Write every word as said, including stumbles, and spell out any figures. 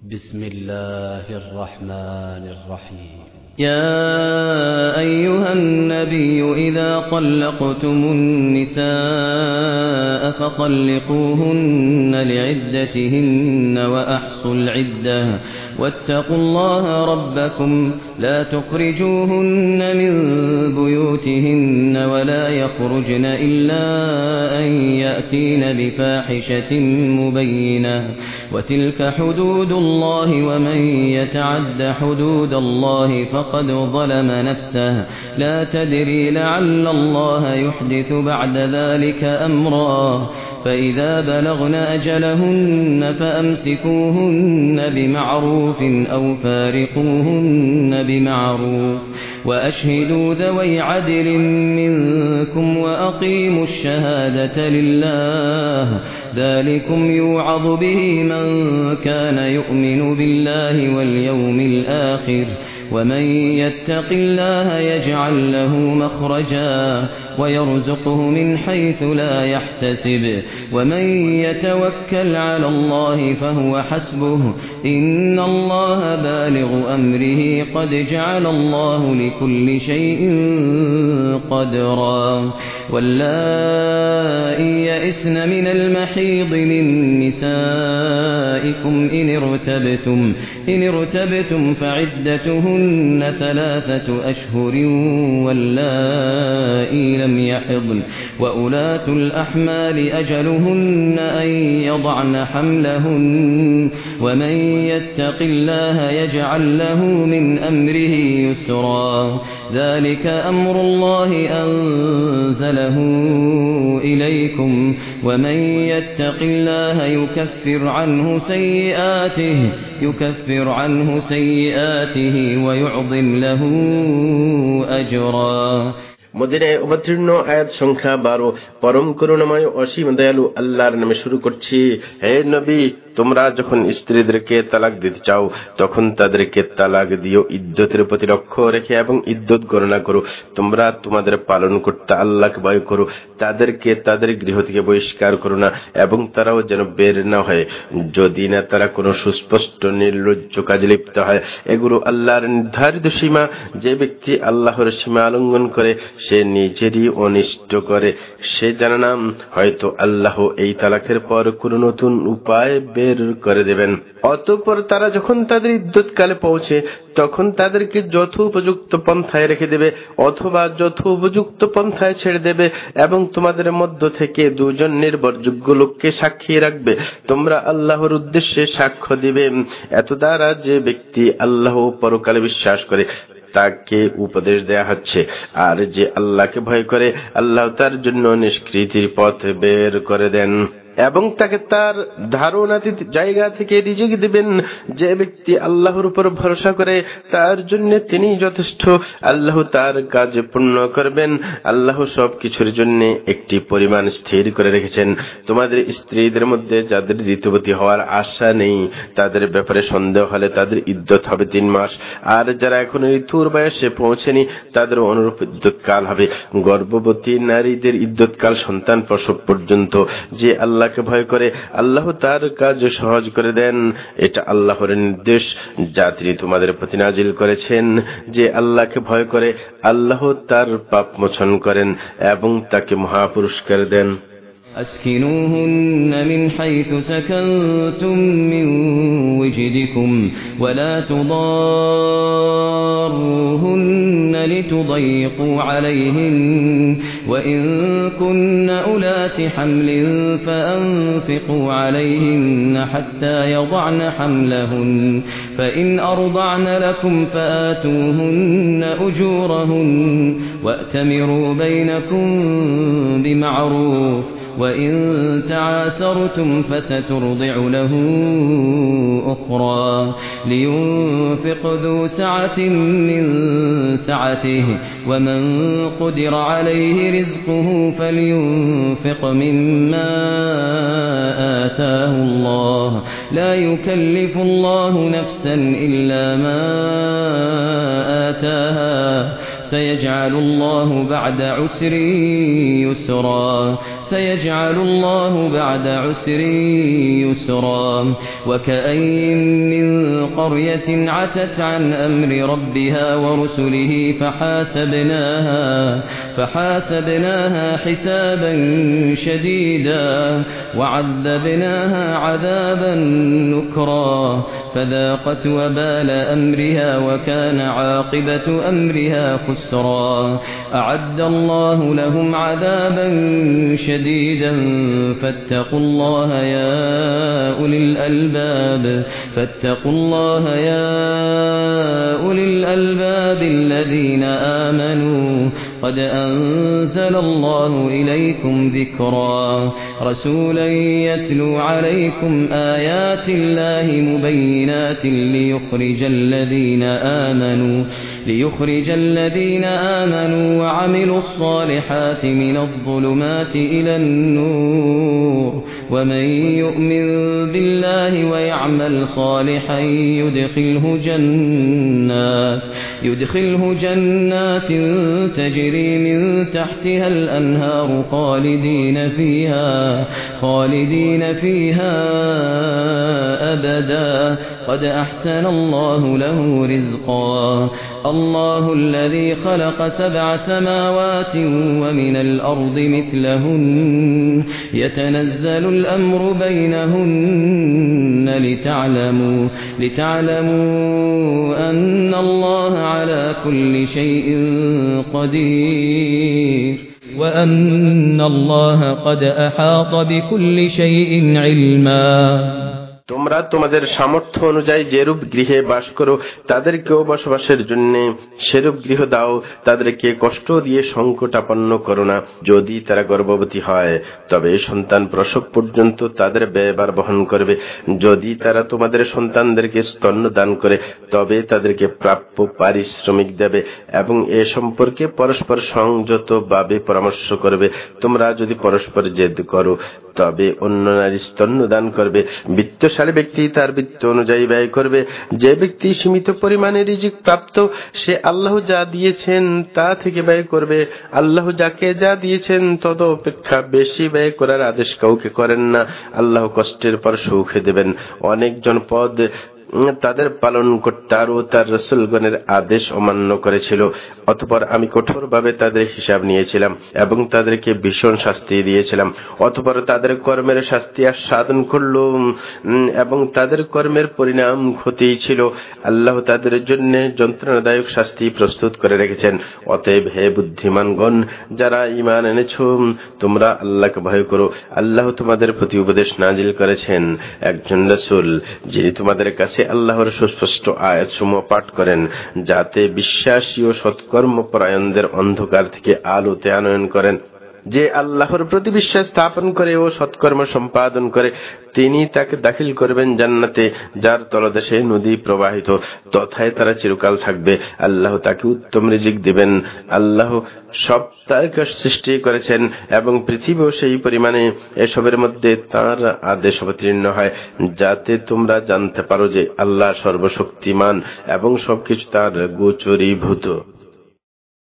بسم الله الرحمن الرحيم. يا أيها النبي إذا طلقتم النساء فطلقوهن لعدتهن وأحصوا العدة واتقوا الله ربكم لا تخرجوهن من بيوتهن ولا يخرجن إلا أن يأتين بفاحشة مبينة وتلك حدود الله ومن يتعد حدود الله فقد ظلم نفسه لا تدري لعل الله يحدث بعد ذلك أمرا فإذا بلغن أجلهن فأمسكوهن بمعروف أو فارقوهن بمعروف وأشهدوا ذوي عدل منكم وأقيموا الشهادة لله ذلكم يوعظ به من كان يؤمن بالله واليوم الآخر ومن يتق الله يجعل له مخرجا ويرزقه من حيث لا يحتسب ومن يتوكل على الله فهو حسبه إن الله بالغ أمره قد جعل الله لكل شيء قدرا واللائي يئسن من المحيض من نسائكم إن ارتبتم إن ارتبتم فعدتهن ثلاثة أشهر واللائي لم يحضن وأولاة الأحمال أجلهن أن يضعن حملهن ومن يتق الله يجعل له من أمره يسرا ذلك أمر الله أنزله إليكم ومن يتق الله يكفر عنه سيئاته يكفر عنه سيئاته ويعظم له أجرا মদিনায় অবতীর্ণ আয়াত সংখ্যা বারো। পরম করুণাময় অসীম দয়ালু আল্লাহর নামে শুরু করছি। হে নবী, তোমরা যখন স্ত্রীদেরকে তালাক দিতে চাও তখন তাদেরকে তালাক দিও ইদ্যতের প্রতি লক্ষ্য রেখে এবং ইদ্যত গণনা করো। তোমরা তোমাদের পালন করতে আল্লাহকে ভয় করো, তাদেরকে তাদের গৃহ থেকে বহিষ্কার করো না এবং তারাও যেন বের না হয় যদি না তারা কোনো সুস্পষ্ট নির্লজ্জ কাজে লিপ্ত হয়। এগুলো আল্লাহর নির্ধারিত সীমা। যে ব্যক্তি আল্লাহর সীমা লঙ্ঘন করে সে নিজেরই অনিষ্ট করে। সে জানে না হয়তো আল্লাহ এই তালাকের পর কোন নতুন উপায় বের করে দেবেন। অতঃপর তারা যখন তাদের ইদ্যৎকালে পৌঁছে তখন তাদেরকে যথোপযুক্ত পন্থায় রেখে দেবে অথবা যথোপযুক্ত পন্থায় ছেড়ে দেবে এবং তোমাদের মধ্য থেকে দুজন নির্ভরযোগ্য লোককে সাক্ষী রাখবে। তোমরা আল্লাহর উদ্দেশ্যে সাক্ষ্য দিবে। এত দ্বারা যে ব্যক্তি আল্লাহ পরকালে বিশ্বাস করে তাকে উপদেশ দেয়া হচ্ছে, আর যে আল্লাহকে ভয় করে আল্লাহ তার জন্য নিষ্কৃতির পথ বের করে দেন এবং তাকে তার ধারণাতীত জায়গা থেকে রিজিক দিবেন। যে ব্যক্তি আল্লাহর উপর ভরসা করে তার জন্য তিনি যথেষ্ট। আল্লাহ তার কাজ পূর্ণ করবেন। আল্লাহ সব কিছুর জন্য একটি পরিমাণ স্থির করে রেখেছেন। তোমাদের স্ত্রীদের মধ্যে যাদের ঋতুবতী হওয়ার আশা নেই তাদের ব্যাপারে সন্দেহ হলে তাদের ইদ্যত হবে তিন মাস, আর যারা এখন ঋতুর বয়সে পৌঁছেনি তাদের অনুরূপ ইদ্যৎকাল হবে। গর্ভবতী নারীদের ইদ্যৎকাল সন্তান প্রসব পর্যন্ত। যে আল্লাহ আল্লাহকে ভয় করে আল্লাহ তার কাজ সহজ করে দেন। এটা আল্লাহর নির্দেশ যা তিনি তোমাদের প্রতি নাজিল করেছেন। যে আল্লাহকে ভয় করে আল্লাহ তার পাপ মোচন করেন এবং তাকে মহাপুরস্কার দেন। أسكنوهن من حيث سكنتم من وجدكم ولا تضاروهن لتضيقوا عليهن وإن كن أولات حمل فأنفقوا عليهن حتى يضعن حملهن فإن أرضعن لكم فآتوهن أجورهن وأتمروا بينكم بمعروف وإن تعاسرتم فسترضع له أخرى لينفق ذو سعة من سعته ومن قدر عليه رزقه فلينفق مما آتاه الله لا يكلف الله نفسا إلا ما آتاها سيجعل الله بعد عسر يسرا سيجعل الله بعد عسر يسرا وكأين من قرية عتت عن أمر ربها ورسله فحاسبناها فحاسبناها حسابا شديدا وعذبناها عذابا نكرا فذاقت وبال أمرها وكان عاقبة أمرها خسرا أعد الله لهم عذابا شديدا فاتقوا الله يا أولي الألباب فاتقوا الله يا أولي الألباب الذين آمنوا قد أنزل الله إليكم ذكرا رسولا يتلو عليكم آيات الله مبينات ليخرج الذين آمنوا ليخرج الذين آمنوا وعملوا الصالحات من الظلمات إلى النور ومن يؤمن بالله ويعمل صالحا يدخله جنات يدخله جنات تجري من تحتها الأنهار خالدين فيها خالدين فيها أبدا قد أحسن الله له رزقا الله الذي خلق سبع سماوات ومن الأرض مثلهن يتنزل الأمر بينهن لتعلموا لتعلموا أن الله على كل شيء قدير وأن الله قد أحاط بكل شيء علما তোমরা তোমাদের সামর্থ্য অনুযায়ী যেরূপ গৃহে বাস করো তাদেরকেও বসবাসের জন্য সেরূপ গৃহ দাও, তাদেরকে কষ্ট দিয়ে সংকটাপন্ন করো না। যদি তারা গর্ভবতী হয় তবে সন্তান প্রসব পর্যন্ত তাদের ব্যয়ভার বহন করবে। যদি তারা তোমাদের সন্তানদেরকে স্তন্য দান করে তবে তাদেরকে প্রাপ্য পারিশ্রমিক দেবে এবং এ সম্পর্কে পরস্পর সংযতভাবে পরামর্শ করবে। তোমরা যদি পরস্পর জেদ করো তবে অন্য নারী স্তন্য দান করবে। বিত্তশালী ব্যক্তি তার বিত্ত অনুযায়ী ব্যয় করবে। যে ব্যক্তি সীমিত পরিমাণে রিজিক প্রাপ্ত সে আল্লাহ যা দিয়েছেন তা থেকে ব্যয় করবে। আল্লাহ যাকে যা দিয়েছেন তত অপেক্ষা বেশি ব্যয় করার আদেশ কাউকে করেন না। আল্লাহ কষ্টের পর সুখে দেবেন। অনেকজন পদ তাদের পালন করতে আরও তার রাসূলগণের আদেশ অমান্য করেছিল, অতঃপর আমি কঠোরভাবে তাদের হিসাব নিয়েছিলাম এবং তাদেরকে ভীষণ শাস্তি দিয়েছিলাম। অতঃপর তাদের কর্মের শাস্তি আস্বাদন করল এবং তাদের কর্মের পরিণাম ক্ষতি ছিল। আল্লাহ তাদের জন্য যন্ত্রণাদায়ক শাস্তি প্রস্তুত করে রেখেছেন। অতএব হে বুদ্ধিমানগণ, যারা ঈমান এনেছ, তোমরা আল্লাহকে ভয় করো। আল্লাহ তোমাদের প্রতি উপদেশ নাজিল করেছেন একজন রাসূল যিনি তোমাদের কাছে আল্লাহর সুস্পষ্ট আয়াতসমূহ পাঠ করেন, যাতে বিশ্বাসী ও সৎকর্মপরায়ণদের অন্ধকার থেকে আলোতে আনয়ন করেন। যে আল্লাহর প্রতি বিশ্বাস স্থাপন করে ও সৎকর্ম সম্পাদন করে তিনি তাকে দাখিল করবেন জান্নাতে, যার তলদেশে নদী প্রবাহিত, তথায় তারা চিরকাল থাকবে। আল্লাহ তাকে উত্তম রিজিক দিবেন। আল্লাহ সব তারকা সৃষ্টি করেছেন এবং পৃথিবীও সেই পরিমাণে এসবের মধ্যে তাঁর আদেশ অবতীর্ণ হয়, যাতে তোমরা জানতে পারো যে আল্লাহ সর্বশক্তিমান এবং সবকিছু তার গোচরীভূত।